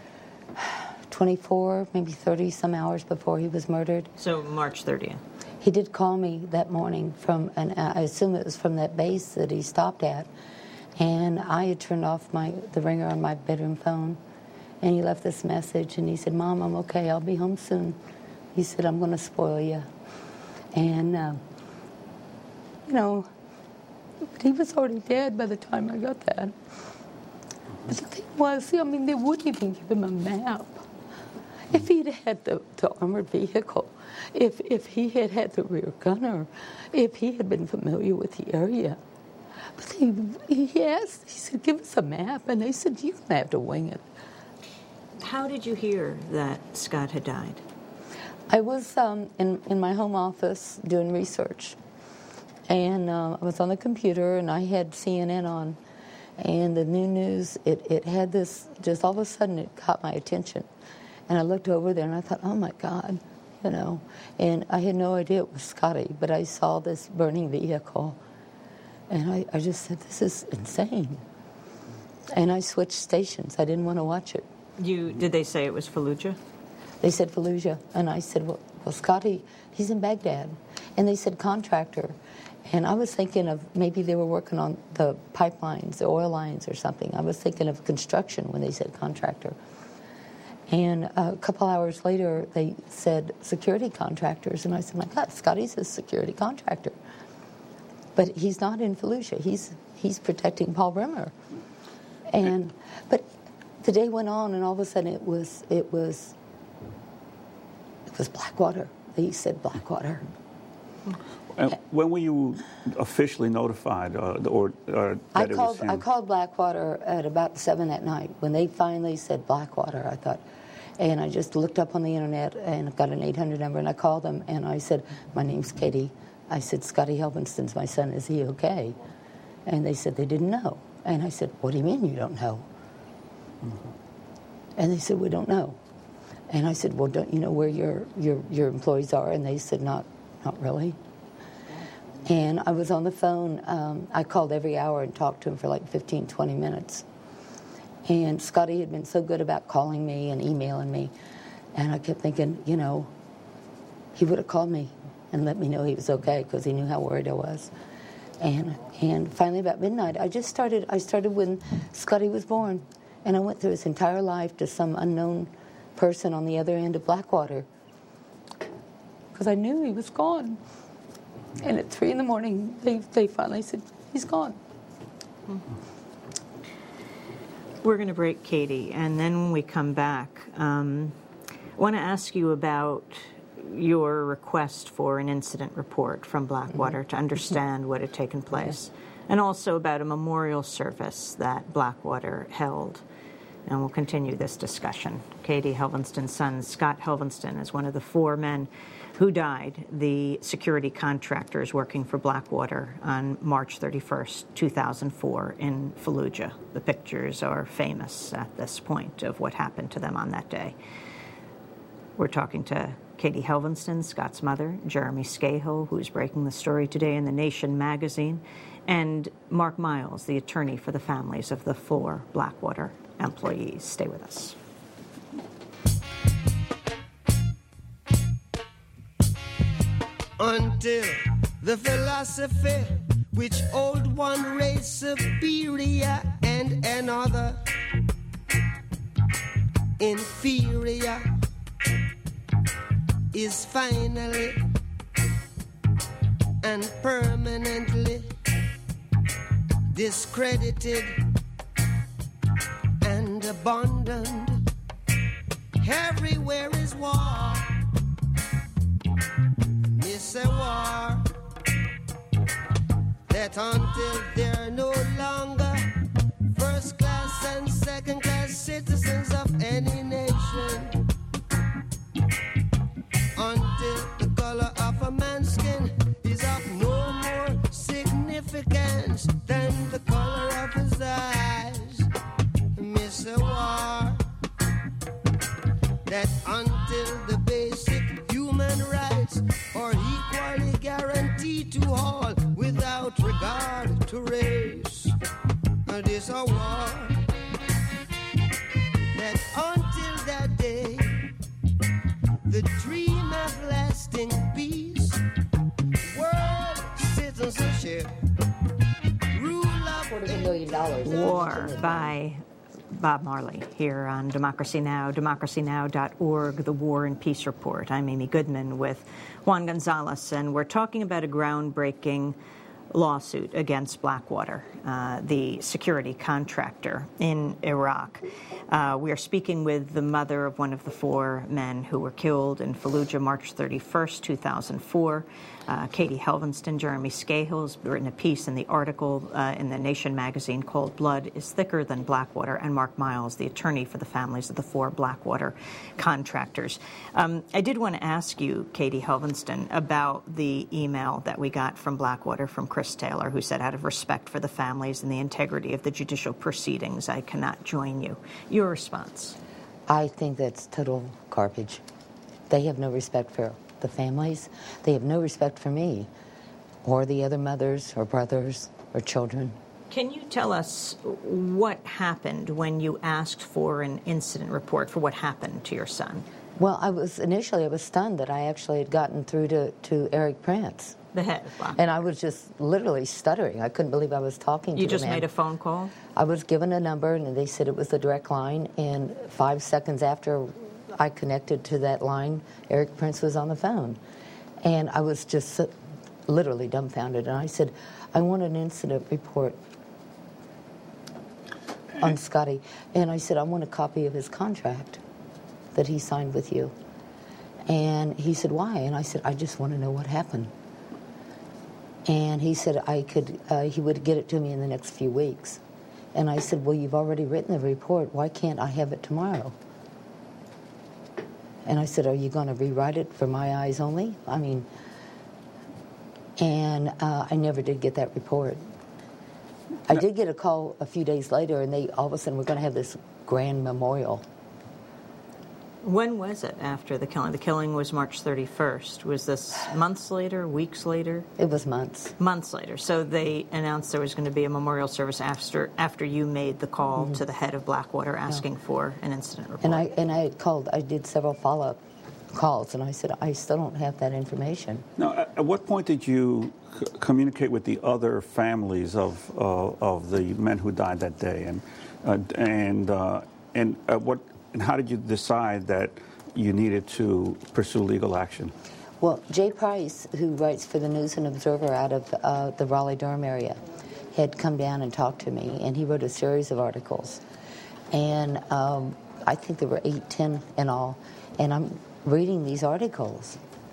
24, maybe 30 some hours before he was murdered. So March 30th. He did call me that morning from, and I assume it was from that base that he stopped at. And I had turned off the ringer on my bedroom phone. And he left this message, and he said, "Mom, I'm okay. I'll be home soon." He said, "I'm going to spoil you." And, you know, but he was already dead by the time I got that. But the thing was, I mean, they wouldn't even give him a map. If he'd had the armored vehicle, if he had had the rear gunner, if he had been familiar with the area. But he asked, he said, "Give us a map." And they said, "You're going to have to wing it." How did you hear that Scott had died? I was in my home office doing research. And I was on the computer, and I had CNN on. And the new news, it had this, just all of a sudden it caught my attention. And I looked over there, and I thought, oh, my God, you know. And I had no idea it was Scotty, but I saw this burning vehicle. And I just said, this is insane. And I switched stations. I didn't want to watch it. Did they say it was Fallujah? They said Fallujah. And I said, well, Scotty, he's in Baghdad. And they said contractor. And I was thinking of maybe they were working on the pipelines, the oil lines or something. I was thinking of construction when they said contractor. And a couple hours later, they said security contractors. And I said, my God, Scotty's a security contractor. But he's not in Fallujah. He's protecting Paul Bremer. But the day went on, and all of a sudden it was Blackwater. They said Blackwater. When were you officially notified, I called Blackwater at about 7 at night when they finally said Blackwater. I thought, And I just looked up on the internet and got an 800 number, and I called them, and I said, my name's Katie. I said, Scotty Helvinston's my son. Is he okay? And they said they didn't know. And I said, what do you mean you don't know? And they said, we don't know. And I said, well, don't you know where your employees are? And they said, not really. And I was on the phone. I called every hour and talked to him for like 15, 20 minutes. And Scotty had been so good about calling me and emailing me. And I kept thinking, you know, he would have called me and let me know he was okay, because he knew how worried I was. And finally, about midnight, I started when Scotty was born. And I went through his entire life to some unknown person on the other end of Blackwater, because I knew he was gone. And at 3 a.m, they finally said, he's gone. We're going to break, Katie, and then when we come back, I want to ask you about your request for an incident report from Blackwater to understand what had taken place, and also about a memorial service that Blackwater held. And we'll continue this discussion. Katie Helvinston's son, Scott Helvinston, is one of the 4 men who died, the security contractors working for Blackwater on March 31st, 2004 in Fallujah. The pictures are famous at this point of what happened to them on that day. We're talking to Katie Helvinston, Scott's mother, Jeremy Scahill, who's breaking the story today in The Nation magazine, and Mark Miles, the attorney for the families of the 4 Blackwater employees. Stay with us. Until the philosophy which old one race superior and another inferior is finally and permanently discredited and abandoned. Everywhere is war. It's a war that until they're no longer first class and second class citizens of any nation, until the color of a man's skin is of no more significance than the color of his eyes. Miss a war that until the basic human rights are equally guaranteed to all without regard to race. This a war that until that day, the dream of lasting peace, world citizenship, rule of $40 million. War by Bob Marley here on Democracy Now!, democracynow.org, The War and Peace Report. I'm Amy Goodman with Juan Gonzalez, and we're talking about a groundbreaking lawsuit against Blackwater, the security contractor in Iraq. We are speaking with the mother of one of the 4 men who were killed in Fallujah March 31st, 2004. Katie Helvinston. Jeremy Scahill has written a piece in the article in The Nation magazine called Blood is Thicker Than Blackwater, and Mark Miles, the attorney for the families of the 4 Blackwater contractors. I did want to ask you, Katie Helvinston, about the email that we got from Blackwater from Chris Taylor, who said, out of respect for the families and the integrity of the judicial proceedings, I cannot join you. Your response? I think that's total garbage. They have no respect for the families. They have no respect for me or the other mothers or brothers or children. Can you tell us what happened when you asked for an incident report for what happened to your son? Well, I was stunned that I actually had gotten through to Eric Prince. The head. Wow. And I was just literally stuttering. I couldn't believe I was talking to You the just man. made a phone call? I was given a number, and they said it was the direct line, and 5 seconds after I connected to that line, Eric Prince was on the phone. And I was just literally dumbfounded. And I said, I want an incident report on Scotty. And I said, I want a copy of his contract that he signed with you. And he said, why? And I said, I just want to know what happened. And he said he would get it to me in the next few weeks. And I said, well, you've already written the report. Why can't I have it tomorrow? And I said, are you going to rewrite it for my eyes only? I mean, and I never did get that report. I did get a call a few days later, and they all of a sudden were going to have this grand memorial. When was it after the killing? The killing was March 31st. Was this months later, weeks later? It was months. Months later. So they announced there was going to be a memorial service after you made the call to the head of Blackwater asking for an incident report. And I had called. I did several follow-up calls, and I said, I still don't have that information. Now, at what point did you communicate with the other families of the men who died that day, and how did you decide that you needed to pursue legal action? Well, Jay Price, who writes for the News and Observer out of the Raleigh-Durham area, had come down and talked to me, and he wrote a series of articles. And I think there were 8, 10 in all. And I'm reading these articles.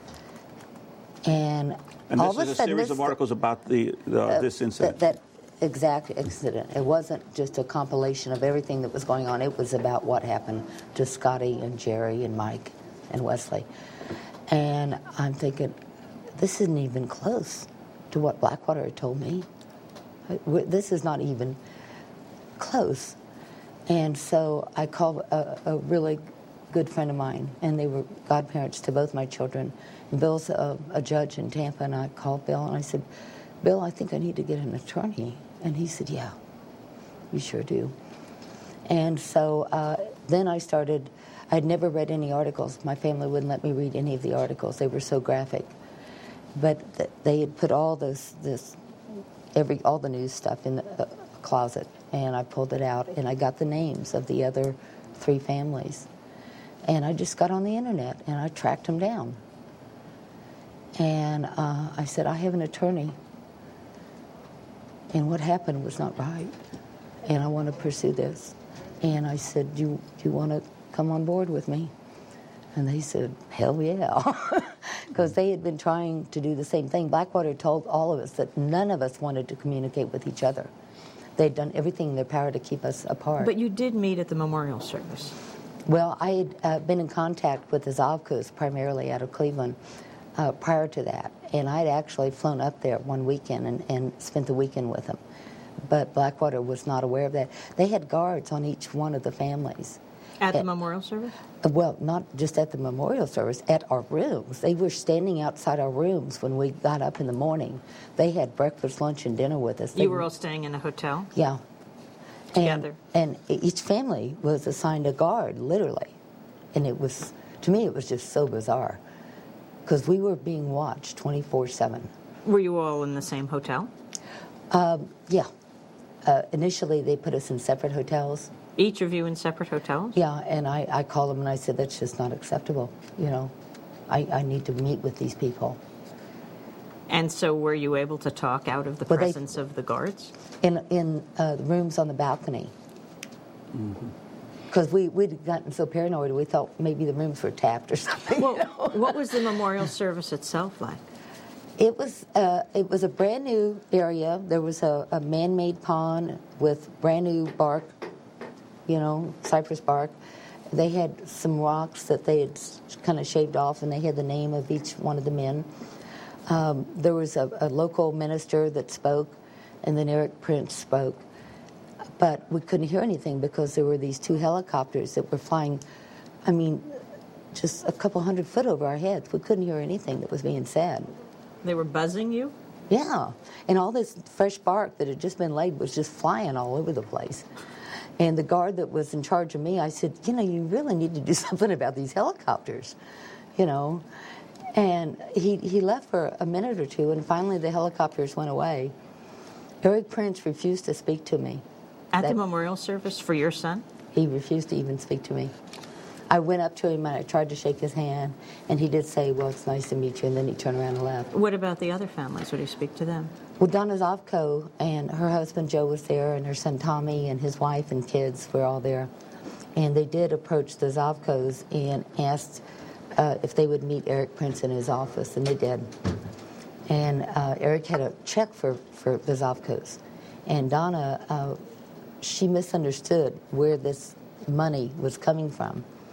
And all this of is a series of articles about this incident? That exact incident. It wasn't just a compilation of everything that was going on. It was about what happened to Scotty and Jerry and Mike and Wesley. And I'm thinking, this isn't even close to what Blackwater had told me. This is not even close. And so I called a really good friend of mine, and they were godparents to both my children. And Bill's a judge in Tampa, and I called Bill, and I said, Bill, I think I need to get an attorney. And he said, yeah, you sure do. And so then I started. I'd never read any articles. My family wouldn't let me read any of the articles. They were so graphic. But they had put all all the news stuff in the closet, and I pulled it out, and I got the names of the other 3 families. And I just got on the internet, and I tracked them down. And I said, I have an attorney, and what happened was not right, and I want to pursue this. And I said, do you want to come on board with me? And they said, hell yeah, because they had been trying to do the same thing. Blackwater told all of us that none of us wanted to communicate with each other. They'd done everything in their power to keep us apart. But you did meet at the memorial service. Well, I had been in contact with the Zovkos, primarily out of Cleveland, prior to that. And I'd actually flown up there one weekend and spent the weekend with them. But Blackwater was not aware of that. They had guards on each one of the families. At the memorial service? Well, not just at the memorial service, at our rooms. They were standing outside our rooms when we got up in the morning. They had breakfast, lunch, and dinner with us. You were all staying in a hotel? Yeah. Together? And each family was assigned a guard, literally. And it was, to me, it was just so bizarre. Because we were being watched 24/7. Were you all in the same hotel? Yeah. Initially, they put us in separate hotels. Each of you in separate hotels? Yeah, and I called them and I said, that's just not acceptable. You know, I need to meet with these people. And so were you able to talk out of the presence of the guards? In the rooms on the balcony. Because we'd gotten so paranoid, we thought maybe the rooms were tapped or something. Well, you know? What was the memorial service itself like? It was a brand new area. There was a man-made pond with brand new bark, you know, cypress bark. They had some rocks that they had kind of shaved off, and they had the name of each one of the men. There was a local minister that spoke, and then Eric Prince spoke. But we couldn't hear anything because there were these 2 helicopters that were flying, I mean, just a couple 100 foot over our heads. We couldn't hear anything that was being said. They were buzzing you? Yeah. And all this fresh bark that had just been laid was just flying all over the place. And the guard that was in charge of me, I said, you know, you really need to do something about these helicopters, you know. And he left for a minute or two, and finally the helicopters went away. Eric Prince refused to speak to me. At the memorial service for your son? He refused to even speak to me. I went up to him and I tried to shake his hand, and he did say, well, it's nice to meet you, and then he turned around and left. What about the other families? Would he speak to them? Well, Donna Zovko and her husband Joe was there, and her son Tommy and his wife and kids were all there. And they did approach the Zovkos and asked if they would meet Eric Prince in his office, and they did. And Eric had a check for the Zovkos. And Donna, she misunderstood where this money was coming from.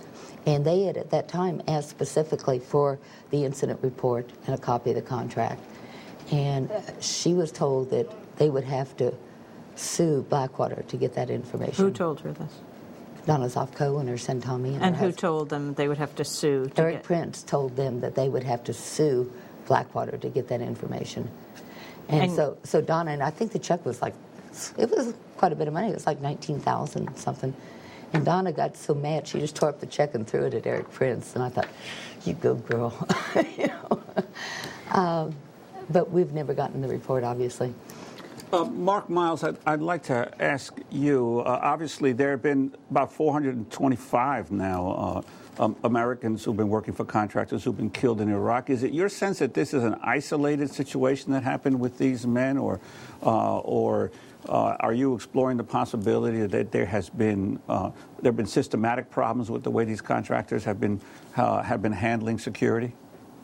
And they had at that time asked specifically for the incident report and a copy of the contract. And she was told that they would have to sue Blackwater to get that information. Who told her this? Donna Zofko and her son Tommy. And who told them they would have to sue? Eric Prince told them that they would have to sue Blackwater to get that information. And so Donna, and I think the check was like, it was quite a bit of money. It was like $19,000 something. And Donna got so mad, she just tore up the check and threw it at Eric Prince. And I thought, you go, girl. You know? But we've never gotten the report, obviously. Mark Miles, I'd like to ask you, obviously there have been about 425 now Americans who've been working for contractors who've been killed in Iraq. Is it your sense that this is an isolated situation that happened with these men, or are you exploring the possibility that there have been systematic problems with the way these contractors have been handling security?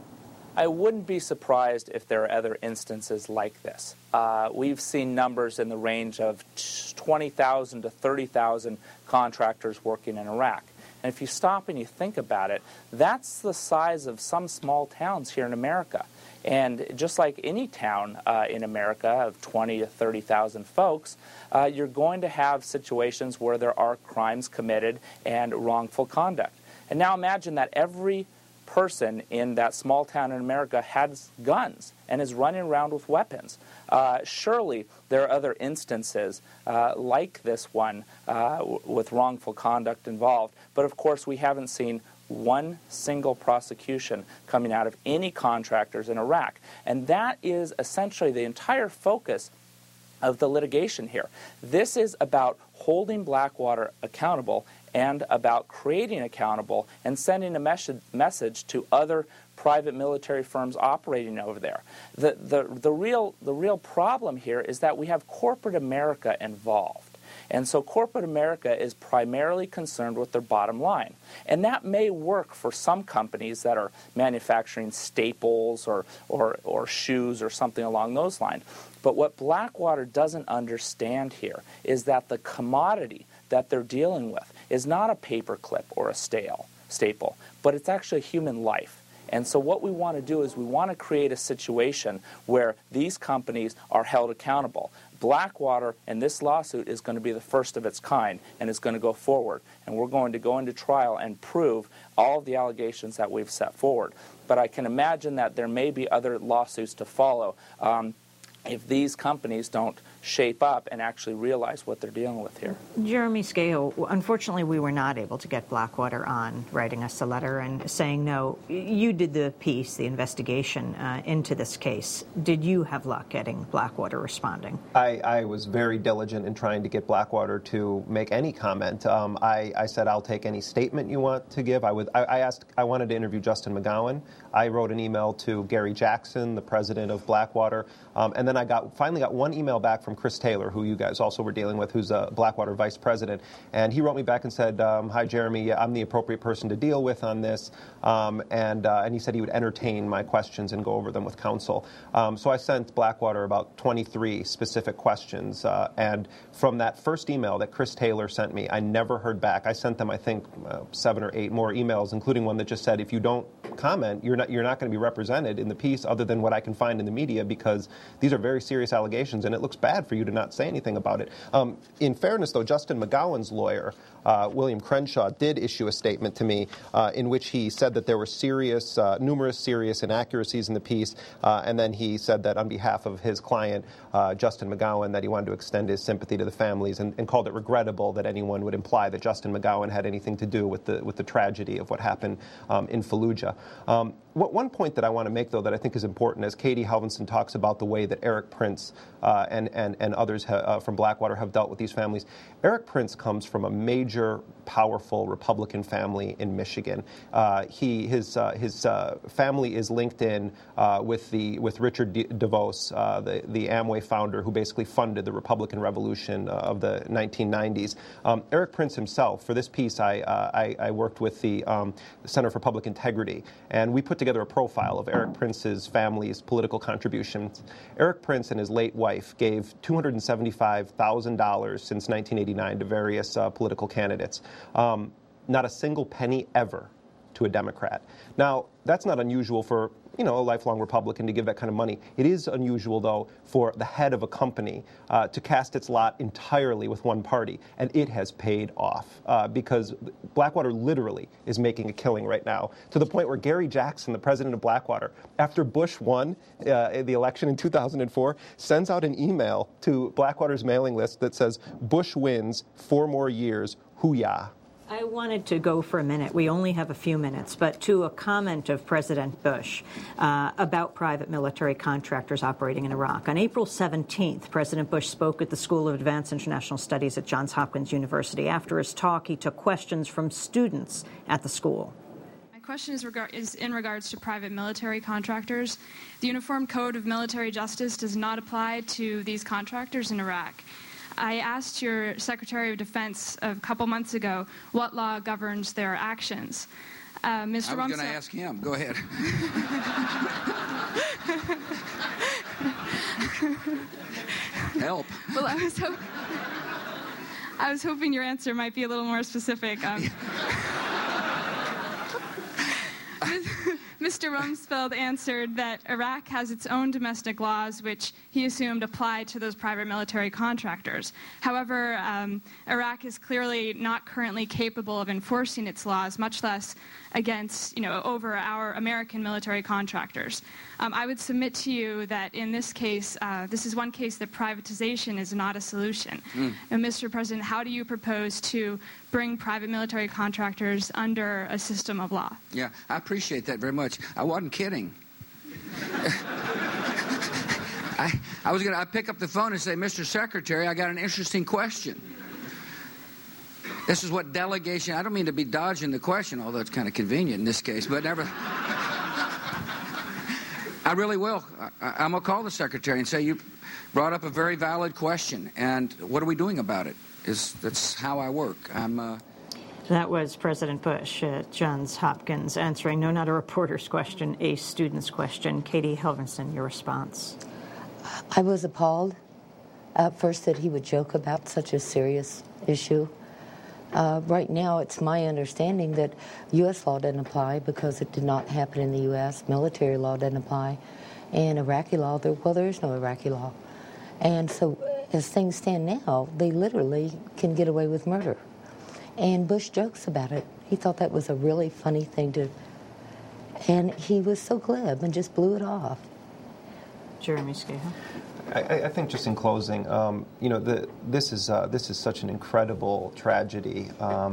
I wouldn't be surprised if there are other instances like this. We've seen numbers in the range of 20,000 to 30,000 contractors working in Iraq. And if you stop and you think about it, that's the size of some small towns here in America. And just like any town in America of 20 to 30,000 folks, you're going to have situations where there are crimes committed and wrongful conduct. And now imagine that every person in that small town in America has guns and is running around with weapons. Surely there are other instances like this one with wrongful conduct involved, but of course we haven't seen one single prosecution coming out of any contractors in Iraq. And that is essentially the entire focus of the litigation here. This is about holding Blackwater accountable and about creating accountable and sending a message to other private military firms operating over there. The real problem here is that we have corporate America involved. And so corporate America is primarily concerned with their bottom line. And that may work for some companies that are manufacturing staples or shoes or something along those lines. But what Blackwater doesn't understand here is that the commodity that they're dealing with is not a paper clip or a staple, but it's actually human life. And so what we want to do is we want to create a situation where these companies are held accountable. Blackwater and this lawsuit is going to be the first of its kind, and it's going to go forward. And we're going to go into trial and prove all of the allegations that we've set forward. But I can imagine that there may be other lawsuits to follow if these companies don't shape up and actually realize what they're dealing with here. Jeremy Scahill, unfortunately we were not able to get Blackwater on, writing us a letter and saying no. You did the piece, the investigation into this case. Did you have luck getting Blackwater responding? I was very diligent in trying to get Blackwater to make any comment. I said, I'll take any statement you want to give. I wanted to interview Justin McGowan. I wrote an email to Gary Jackson, the president of Blackwater, and then I finally got one email back from Chris Taylor, who you guys also were dealing with, who's a Blackwater vice president, and he wrote me back and said, hi, Jeremy, yeah, I'm the appropriate person to deal with on this, and he said he would entertain my questions and go over them with counsel. So I sent Blackwater about 23 specific questions, and from that first email that Chris Taylor sent me, I never heard back. I sent them, I think, 7 or 8 more emails, including one that just said, if you don't comment, you're not going to be represented in the piece other than what I can find in the media, because these are very serious allegations, and it looks bad for you to not say anything about it. In fairness, though, Justin McGowan's lawyer, William Crenshaw, did issue a statement to me in which he said that there were numerous serious inaccuracies in the piece, and then he said that on behalf of his client, Justin McGowan, that he wanted to extend his sympathy to the families and called it regrettable that anyone would imply that Justin McGowan had anything to do with the tragedy of what happened in Fallujah. One point that I want to make, though, that I think is important, as Katie Halvinson talks about the way that Eric Prince and others from Blackwater have dealt with these families. Eric Prince comes from a major, powerful Republican family in Michigan. His family is linked in with Richard DeVos, the Amway founder, who basically funded the Republican Revolution of the 1990s. Eric Prince himself, for this piece, I worked with the Center for Public Integrity, and we put together a profile of Eric Prince's family's political contributions. Eric Prince and his late wife gave $275,000 since 1989 to various political candidates. not a single penny ever to a Democrat. Now, that's not unusual for, a lifelong Republican to give that kind of money. It is unusual, though, for the head of a company to cast its lot entirely with one party, and it has paid off because Blackwater literally is making a killing right now, to the point where Gary Jackson, the president of Blackwater, after Bush won the election in 2004, sends out an email to Blackwater's mailing list that says, "Bush wins 4 more years, hoo-yah." I wanted to go for a minute. We only have a few minutes, but to a comment of President Bush about private military contractors operating in Iraq. On April 17th, President Bush spoke at the School of Advanced International Studies at Johns Hopkins University. After his talk, he took questions from students at the school. My question is in regards to private military contractors. The Uniform Code of Military Justice does not apply to these contractors in Iraq. I asked your Secretary of Defense a couple months ago what law governs their actions. Mr. I was going to ask him. Go ahead. Help. Well, I was hoping your answer might be a little more specific. Mr. Rumsfeld answered that Iraq has its own domestic laws, which he assumed apply to those private military contractors. However, Iraq is clearly not currently capable of enforcing its laws, much less against, over our American military contractors. I would submit to you that in this case, this is one case that privatization is not a solution. And Mr. President, how do you propose to bring private military contractors under a system of law? Yeah, I appreciate that very much. I wasn't kidding. I pick up the phone and say, Mr. Secretary, I got an interesting question. This is what delegation, I don't mean to be dodging the question, although it's kind of convenient in this case, but never. I really will. I'm going to call the Secretary and say, you brought up a very valid question, and what are we doing about it? That's how I work. That was President Bush at Johns Hopkins answering, no, not a reporter's question, a student's question. Katie Helvinson, your response. I was appalled at first that he would joke about such a serious issue. Right now, it's my understanding that U.S. law doesn't apply because it did not happen in the U.S. Military law doesn't apply. And Iraqi law, there is no Iraqi law. And so as things stand now, they literally can get away with murder. And Bush jokes about it. He thought that was a really funny thing to... And he was so glib and just blew it off. Jeremy Scahill. I think just in closing, this is such an incredible tragedy,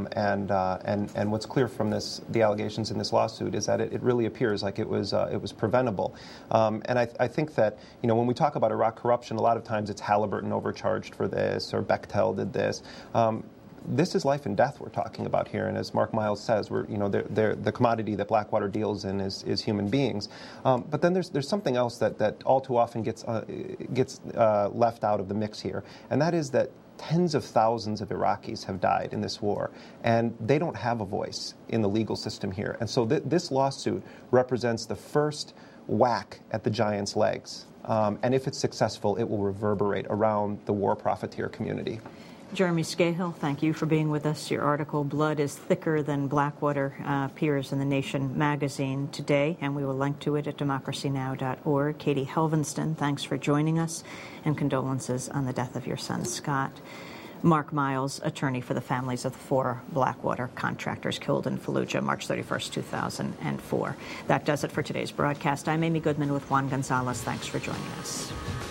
and what's clear from the allegations in this lawsuit is that it really appears like it was preventable, and I think that when we talk about Iraq corruption, a lot of times it's Halliburton overcharged for this or Bechtel did this. This is life and death we're talking about here, and as Mark Miles says, the commodity that Blackwater deals in is human beings. But then there's something else that all too often gets left out of the mix here, and that is that tens of thousands of Iraqis have died in this war, and they don't have a voice in the legal system here. And so this lawsuit represents the first whack at the giant's legs, and if it's successful, it will reverberate around the war profiteer community. Jeremy Scahill, thank you for being with us. Your article, Blood is Thicker Than Blackwater, appears in The Nation magazine today, and we will link to it at democracynow.org. Katie Helvinston, thanks for joining us, and condolences on the death of your son, Scott. Mark Miles, attorney for the families of the 4 Blackwater contractors killed in Fallujah, March 31st, 2004. That does it for today's broadcast. I'm Amy Goodman with Juan Gonzalez. Thanks for joining us.